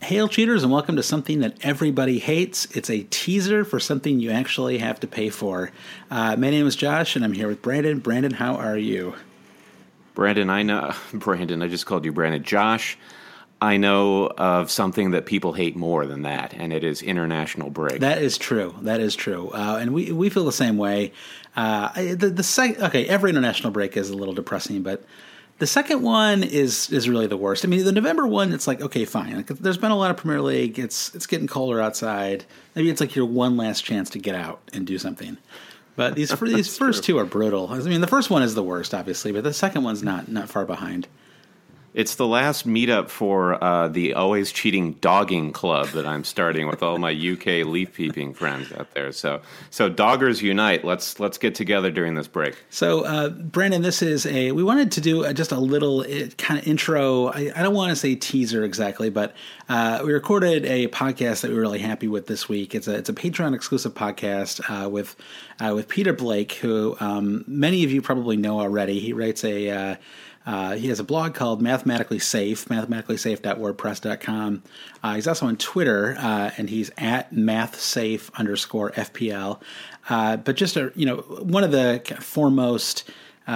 Hail cheaters, and welcome to something that everybody hates. It's a teaser for something you actually have to pay for. My name is Josh, and I'm here with Brandon. Brandon, how are you? Brandon, I just called you Brandon. Josh, I know of something that people hate more than that, and it is international break. That is true. And we feel the same way. Every international break is a little depressing, but the second one is really the worst. I mean, the November one, it's like, okay, fine. Like, there's been a lot of Premier League. It's getting colder outside. Maybe it's like your one last chance to get out and do something. But these first two are brutal. I mean, the first one is the worst, obviously, but the second one's not far behind. It's the last meetup for the Always Cheating Dogging Club that I'm starting with all my UK leaf peeping friends out there. So doggers unite. Let's get together during this break. So, Brandon, we wanted to do just a little kind of intro. I don't want to say teaser exactly, but we recorded a podcast that we were really happy with this week. It's a Patreon exclusive podcast with Peter Blake, who many of you probably know already. He writes he has a blog called Mathematically Safe, mathematicallysafe.wordpress.com. He's also on Twitter, and he's at mathsafe_FPL. But just one of the foremost,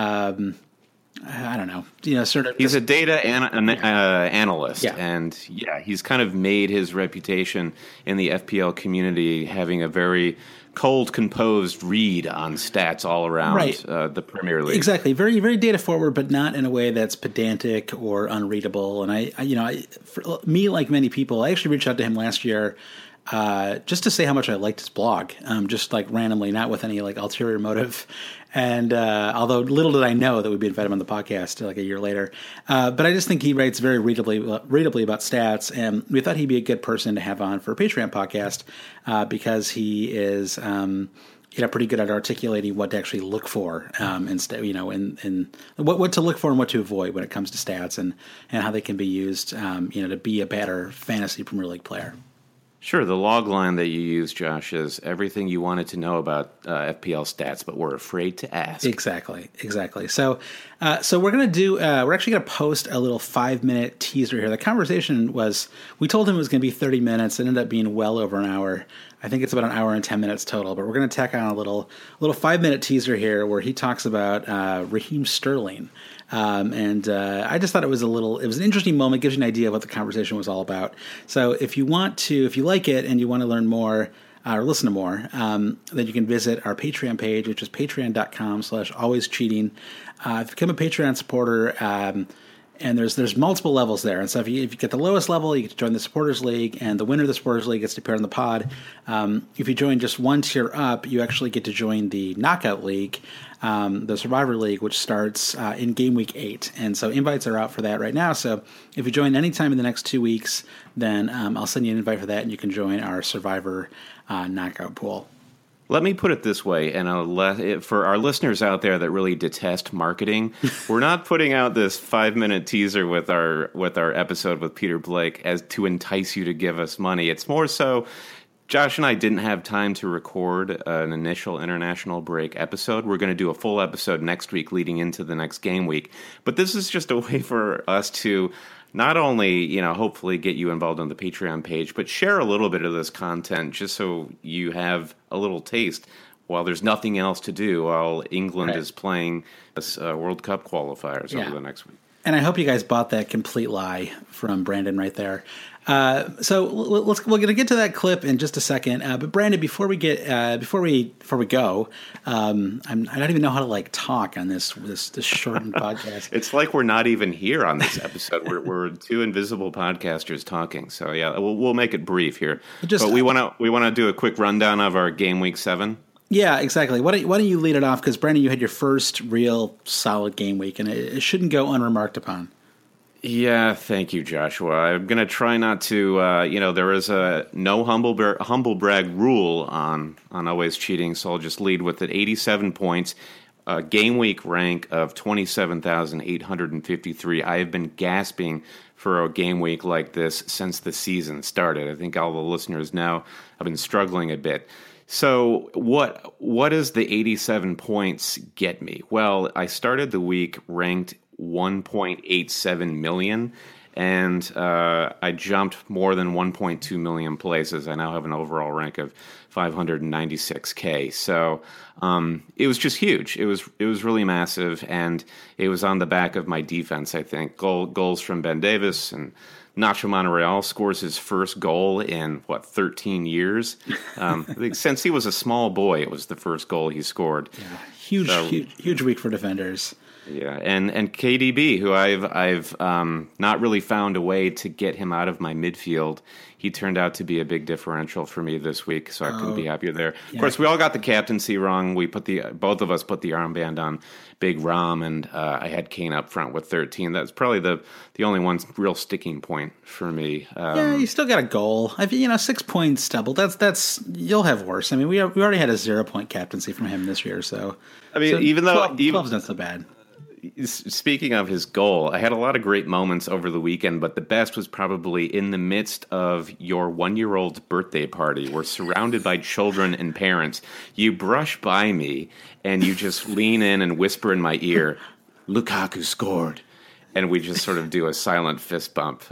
He's a data analyst, yeah. And he's kind of made his reputation in the FPL community having a very cold, composed read on stats all around the Premier League. Exactly, very, very data forward, but not in a way that's pedantic or unreadable. And for me, like many people, I actually reached out to him last year just to say how much I liked his blog, just like randomly, not with any like ulterior motive. And although little did I know that we'd be invited him on the podcast like a year later, but I just think he writes very readably about stats, and we thought he'd be a good person to have on for a Patreon podcast because he is pretty good at articulating what to actually look for, in what to look for and what to avoid when it comes to stats and how they can be used, to be a better fantasy Premier League player. Sure. The log line that you use, Josh, is everything you wanted to know about FPL stats, but we're afraid to ask. Exactly. So we're going to do, we're actually going to post a little 5-minute teaser here. The conversation we told him it was going to be 30 minutes. It ended up being well over an hour. I think it's about an hour and 10 minutes total, but we're going to tack on a little 5-minute teaser here where he talks about Raheem Sterling. I just thought it was an interesting moment, gives you an idea of what the conversation was all about. So if you like it and you want to learn more or listen to more, then you can visit our Patreon page, which is patreon.com/alwayscheating. If you become a Patreon supporter, and there's multiple levels there. And so if you get the lowest level, you get to join the Supporters League, and the winner of the Supporters League gets to appear on the pod. If you join just one tier up, you actually get to join the Knockout League, the Survivor League, which starts in Game Week 8. And so invites are out for that right now. So if you join anytime in the next 2 weeks, then I'll send you an invite for that, and you can join our Survivor Knockout pool. Let me put it this way, and for our listeners out there that really detest marketing, we're not putting out this 5-minute teaser with our episode with Peter Blake as to entice you to give us money. It's more so, Josh and I didn't have time to record an initial international break episode. We're going to do a full episode next week leading into the next game week. But this is just a way for us to not only, hopefully get you involved on the Patreon page, but share a little bit of this content just so you have a little taste while there's nothing else to do while England is playing this World Cup qualifiers over the next week. And I hope you guys bought that complete lie from Brandon right there. So we're going to get to that clip in just a second. But Brandon, before we go, I don't even know how to talk on this shortened podcast. It's like we're not even here on this episode. We're two invisible podcasters talking. So yeah, we'll make it brief here. But we want to do a quick rundown of our game week 7. Yeah, exactly. Why don't you lead it off? Because Brandon, you had your first real solid game week, and it shouldn't go unremarked upon. Yeah, thank you, Joshua. I'm going to try not to, there is a no humble brag rule on Always Cheating, so I'll just lead with it. 87 points, game week rank of 27,853. I have been gasping for a game week like this since the season started. I think all the listeners now have been struggling a bit. So what does the 87 points get me? Well, I started the week ranked 1.87 million, and I jumped more than 1.2 million places. I now have an overall rank of 596K. So it was just huge. It was really massive, and it was on the back of my defense, I think. Goals from Ben Davis, and Nacho Monreal scores his first goal in, 13 years? I think since he was a small boy, it was the first goal he scored. Yeah, huge week for defenders. Yeah, and KDB, who I've not really found a way to get him out of my midfield. He turned out to be a big differential for me this week, so I couldn't be happier there. Yeah. Of course, we all got the captaincy wrong. We both of us put the armband on Big Rom, and I had Kane up front with 13. That's probably the only one real sticking point for me. Yeah, you still got a goal. 6 points double. That's you'll have worse. I mean, we already had a 0-point captaincy from him this year, so even though 12's not so bad. Speaking of his goal, I had a lot of great moments over the weekend, but the best was probably in the midst of your 1-year-old's birthday party. We're surrounded by children and parents. You brush by me, and you just lean in and whisper in my ear, "Lukaku scored." And we just sort of do a silent fist bump.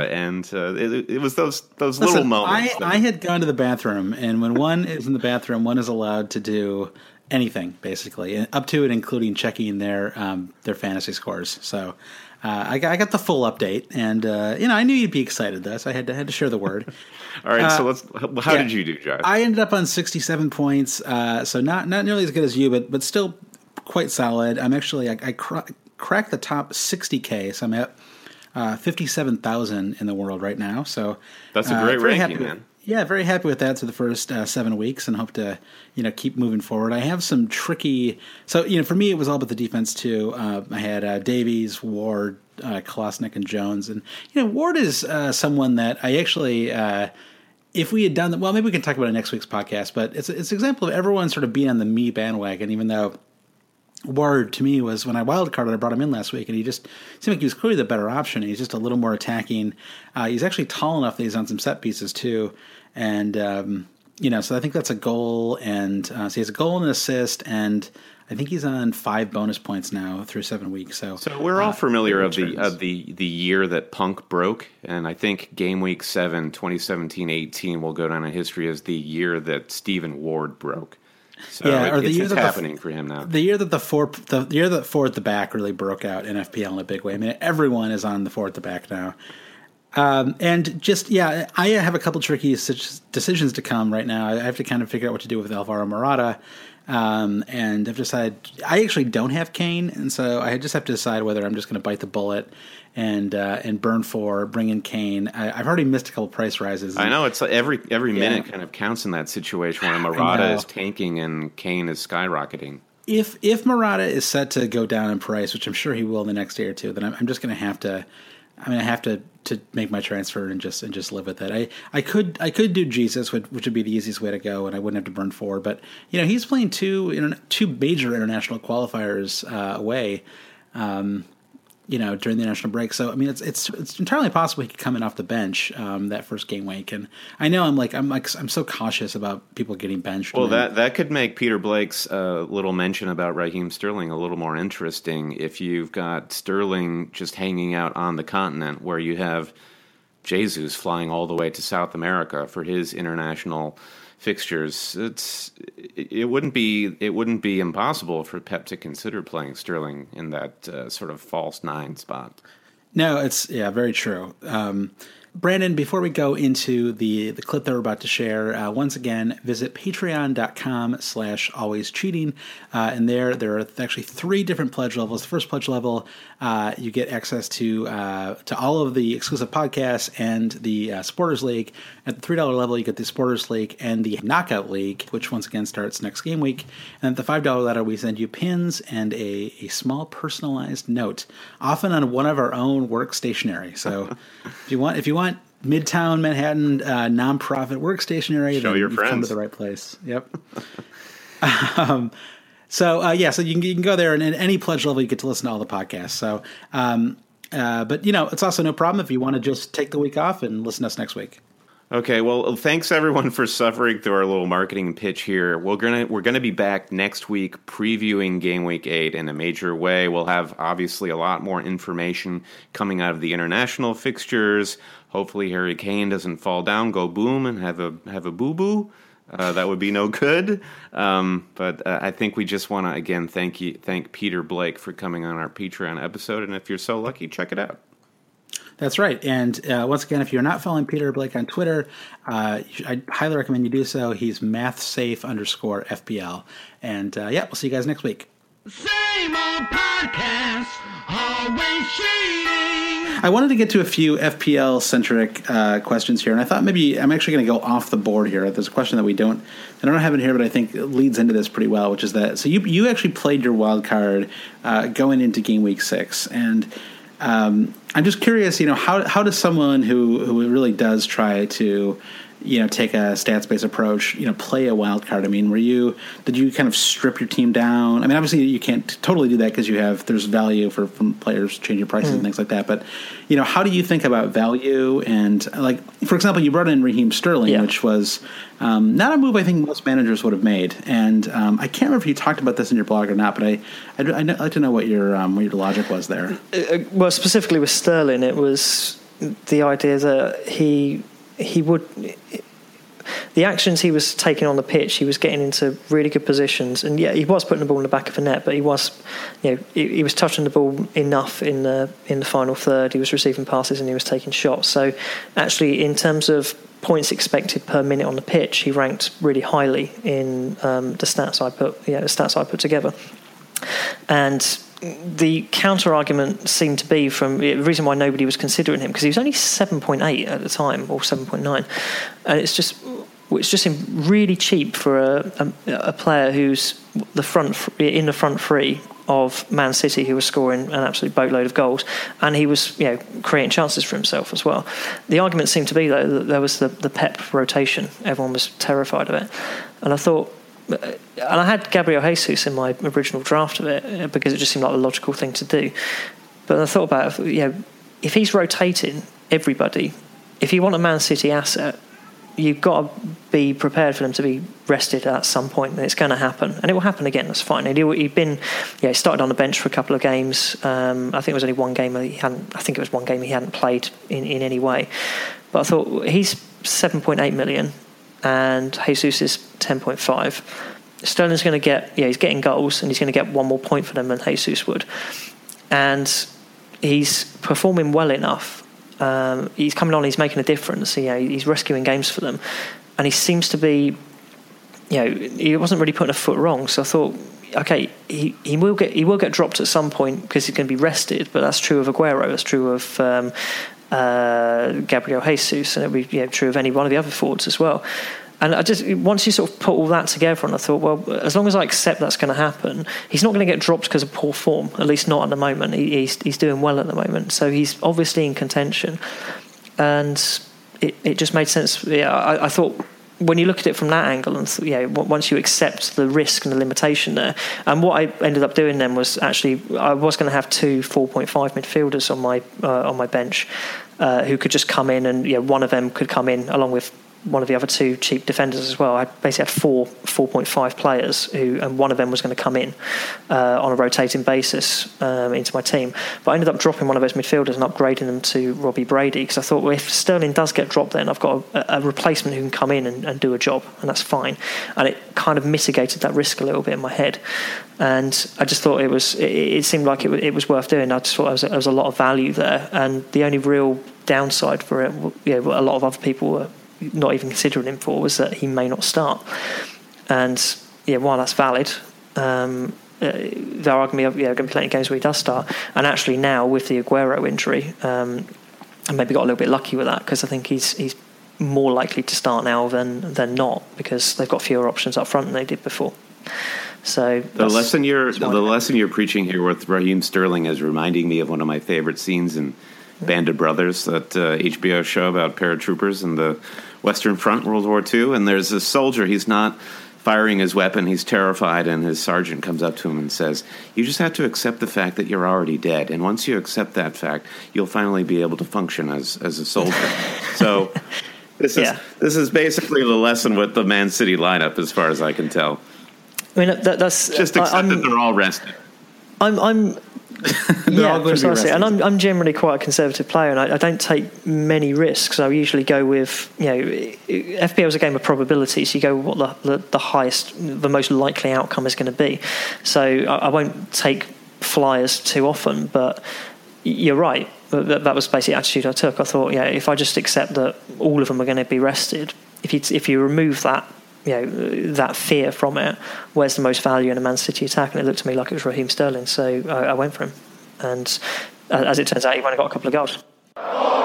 It was those little moments. I had gone to the bathroom, and when one is in the bathroom, one is allowed to do anything, basically, up to and including checking their fantasy scores. So I got the full update, and I knew you'd be excited, though, so I had to share the word. All right, so how did you do, Josh? I ended up on 67 points, so not nearly as good as you, but still quite solid. I'm actually I cracked the top 60K, so I'm at 57,000 in the world right now. So that's a great ranking, man. Yeah, very happy with that through the first 7 weeks, and hope to keep moving forward. I have some tricky. So for me, it was all about the defense too. I had Davies, Ward, Kolosnik, and Jones, and Ward is someone that I actually. If we had done that, well, maybe we can talk about it next week's podcast. But it's an example of everyone sort of being on the me bandwagon, even though Ward to me was, when I wildcarded, I brought him in last week, and he just seemed like he was clearly the better option. He's just a little more attacking. He's actually tall enough that he's on some set pieces too, and so I think that's a goal. And so he has a goal and an assist, and I think he's on 5 bonus points now through 7 weeks. So we're all familiar of the year that Punk broke, and I think game week 7, 2017-18 will go down in history as the year that Stephen Ward broke. So or the year it's happening for him now. The year that four at the back really broke out in FPL in a big way. I mean, everyone is on the 4 at the back now. And just, I have a couple tricky decisions to come right now. I have to kind of figure out what to do with Alvaro Morata. And I've decided I actually don't have Kane, and so I just have to decide whether I'm just going to bite the bullet and burn 4, bring in Kane. I've already missed a couple price rises. I know, it's like every minute kind of counts in that situation where Morata is tanking and Kane is skyrocketing. If Morata is set to go down in price, which I'm sure he will in the next day or two, then I'm just going to have to. I mean, I have to make my transfer and just live with it. I could do Jesus, which would be the easiest way to go, and I wouldn't have to burn 4. But he's playing two major international qualifiers away, during the international break. So I mean, it's entirely possible he could come in off the bench that first game week. And I know I'm so cautious about people getting benched. Well, that could make Peter Blake's little mention about Raheem Sterling a little more interesting. If you've got Sterling just hanging out on the continent, where you have Jesus flying all the way to South America for his international fixtures, it wouldn't be impossible for Pep to consider playing Sterling in that sort of false 9 spot. No, it's very true. Brandon, before we go into the clip that we're about to share, once again, visit patreon.com/alwayscheating. And there are actually 3 different pledge levels. The first pledge level, you get access to all of the exclusive podcasts and the Supporters League. At the $3 level, you get the Supporters League and the Knockout League, which once again starts next game week. And at the $5 level, we send you pins and a small personalized note, often on one of our own work stationery. So if you want Midtown Manhattan nonprofit work stationery, show then your you've friends. come to the right place. Yep. So you can go there, and at any pledge level, you get to listen to all the podcasts. So, but it's also no problem if you want to just take the week off and listen to us next week. Okay, well, thanks everyone for suffering through our little marketing pitch here. We're gonna be back next week previewing Game Week 8 in a major way. We'll have obviously a lot more information coming out of the international fixtures. Hopefully, Harry Kane doesn't fall down, go boom, and have a boo boo. That would be no good. But I think we just want to again thank Peter Blake for coming on our Patreon episode. And if you're so lucky, check it out. That's right. And once again, if you're not following Peter Blake on Twitter, I highly recommend you do so. He's mathsafe_FPL. And we'll see you guys next week. Same old podcast, always cheating. I wanted to get to a few FPL-centric questions here, and I thought maybe I'm actually going to go off the board here. There's a question that I don't have it here, but I think it leads into this pretty well, which is that, so you actually played your wild card going into Game Week 6, and I'm just curious, how does someone who really does try to, take a stats-based approach, play a wild card? I mean, did you kind of strip your team down? I mean, obviously you can't totally do that because there's value from players changing prices and things like that. But, how do you think about value? And like, for example, you brought in Raheem Sterling, which was not a move I think most managers would have made. And I can't remember if you talked about this in your blog or not, but I'd like to know what your logic was there. Well, specifically with Sterling, it was the idea that he would, the actions he was taking on the pitch, he was getting into really good positions, and he was putting the ball in the back of the net, but he was, he was touching the ball enough in the final third. He was receiving passes and he was taking shots. So actually, in terms of points expected per minute on the pitch, he ranked really highly in the stats I put together. And the counter argument seemed to be from the reason why nobody was considering him, because he was only 7.8 at the time, or 7.9, and it's just really cheap for a player who's in the front three of Man City, who was scoring an absolute boatload of goals, and he was creating chances for himself as well. The argument seemed to be though that there was the Pep rotation. Everyone was terrified of it, and I thought. And I had Gabriel Jesus in my original draft of it because it just seemed like a logical thing to do. But I thought about if he's rotating everybody, if you want a Man City asset, you've got to be prepared for them to be rested at some point, and it's going to happen, and it will happen again. That's fine. He started on the bench for a couple of games. I think it was only one game he hadn't played in any way. But I thought he's 7.8 million. And Jesus is 10.5. Sterling's going to get, he's getting goals, and he's going to get one more point for them than Jesus would. And he's performing well enough. He's coming on, he's making a difference. He's rescuing games for them. And he seems to be, he wasn't really putting a foot wrong. So I thought, okay, he will get dropped at some point because he's going to be rested. But that's true of Aguero. That's true of Gabriel Jesus, and it'll be true of any one of the other forwards as well. And once you sort of put all that together, and I thought, well, as long as I accept that's going to happen, he's not going to get dropped because of poor form, at least not at the moment. He's doing well at the moment, so he's obviously in contention, and it just made sense. I thought when you look at it from that angle, and once you accept the risk and the limitation there, and what I ended up doing then was actually I was going to have 2 4.5 midfielders on my bench who could just come in, and one of them could come in along with one of the other 2 cheap defenders as well. I basically had 4.5 players and one of them was going to come in on a rotating basis into my team. But I ended up dropping one of those midfielders and upgrading them to Robbie Brady, because I thought, well, if Sterling does get dropped, then I've got a replacement who can come in and do a job, and that's fine. And it kind of mitigated that risk a little bit in my head. And I just thought it seemed like it was worth doing. I just thought there was a lot of value there, and the only real downside for it, what a lot of other people were not even considering him for, was that he may not start. And while that's valid, they're arguing going to be plenty of games where he does start. And actually now with the Aguero injury, I maybe got a little bit lucky with that, because I think he's more likely to start now than not, because they've got fewer options up front than they did before. So the lesson you're preaching here with Raheem Sterling is reminding me of one of my favorite scenes in Band of Brothers, that HBO show about paratroopers in the Western Front, World War II. And there's a soldier, he's not firing his weapon, he's terrified, and his sergeant comes up to him and says, you just have to accept the fact that you're already dead. And once you accept that fact, you'll finally be able to function as a soldier. So This is basically the lesson with the Man City lineup, as far as I can tell. I mean, that's just accept that they're all rested. I'm yeah, precisely. And I'm generally quite a conservative player, and I don't take many risks. I usually go with, FPL is a game of probabilities. You go with what the highest, the most likely outcome is going to be. So I won't take flyers too often, but you're right. That was basically the attitude I took. I thought, if I just accept that all of them are going to be rested, if you remove that, that fear from it, where's the most value in a Man City attack? And it looked to me like it was Raheem Sterling, so I went for him. And as it turns out, he only got a couple of goals.